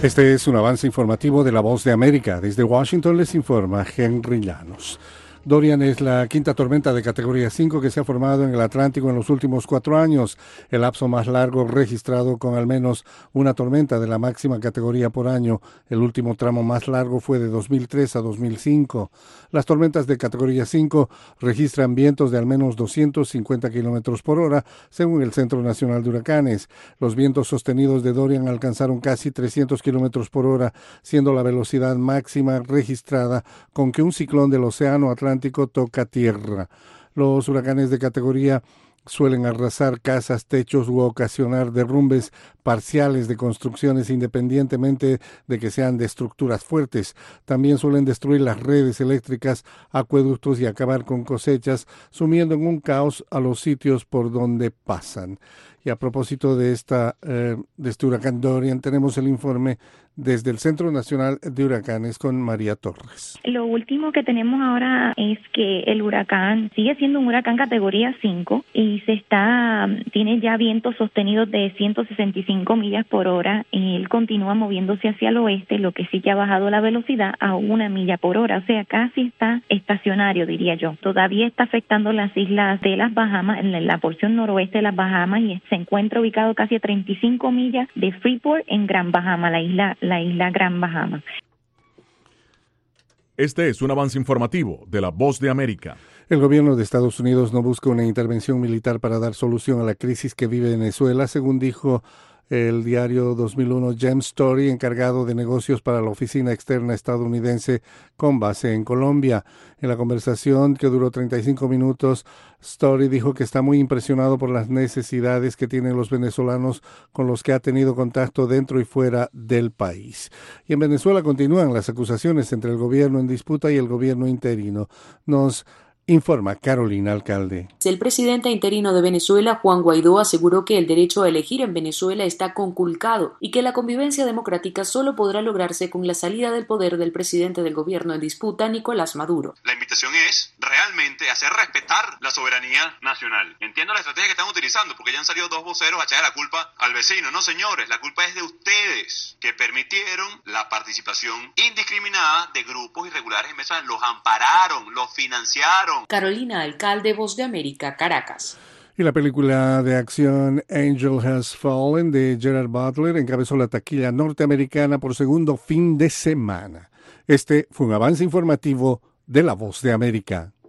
Este es un avance informativo de La Voz de América. Desde Washington les informa Henry Llanos. Dorian es la quinta tormenta de categoría 5 que se ha formado en el Atlántico en los últimos 4 años, el lapso más largo registrado con al menos una tormenta de la máxima categoría por año. El último tramo más largo fue de 2003 a 2005. Las tormentas de categoría 5 registran vientos de al menos 250 kilómetros por hora, según el Centro Nacional de Huracanes. Los vientos sostenidos de Dorian alcanzaron casi 300 kilómetros por hora, siendo la velocidad máxima registrada con que un ciclón del Océano Atlántico toca tierra. Los huracanes de categoría suelen arrasar casas, techos u ocasionar derrumbes parciales de construcciones independientemente de que sean de estructuras fuertes. También suelen destruir las redes eléctricas, acueductos y acabar con cosechas, sumiendo en un caos a los sitios por donde pasan. Y a propósito de este huracán Dorian, tenemos el informe desde el Centro Nacional de Huracanes con María Torres. Lo último que tenemos ahora es que el huracán sigue siendo un huracán categoría 5 y tiene ya vientos sostenidos de 165 millas por hora. Él continúa moviéndose hacia el oeste, lo que sí que ha bajado la velocidad a 1 milla por hora, o sea, casi está estacionario, diría yo. Todavía está afectando las islas de las Bahamas, en la porción noroeste de las Bahamas, y se encuentra ubicado casi a 35 millas de Freeport en Gran Bahama, la isla Gran Bahama. Este es un avance informativo de La Voz de América. El gobierno de Estados Unidos no busca una intervención militar para dar solución a la crisis que vive Venezuela, según dijo el diario 2001 James Story, encargado de negocios para la oficina externa estadounidense con base en Colombia. En la conversación, que duró 35 minutos, Story dijo que está muy impresionado por las necesidades que tienen los venezolanos con los que ha tenido contacto dentro y fuera del país. Y en Venezuela continúan las acusaciones entre el gobierno en disputa y el gobierno interino. Nos informa Carolina Alcalde. El presidente interino de Venezuela, Juan Guaidó, aseguró que el derecho a elegir en Venezuela está conculcado y que la convivencia democrática solo podrá lograrse con la salida del poder del presidente del gobierno en disputa, Nicolás Maduro. La invitación es realmente hacer respetar la soberanía nacional. Entiendo la estrategia que están utilizando, porque ya han salido 2 voceros a echarle la culpa al vecino. No, señores, la culpa es de ustedes, que permitieron la participación indiscriminada de grupos irregulares en Venezuela. Los ampararon, los financiaron. Carolina Alcalde, Voz de América, Caracas. Y la película de acción Angel Has Fallen de Gerard Butler encabezó la taquilla norteamericana por segundo fin de semana. Este fue un avance informativo de La Voz de América.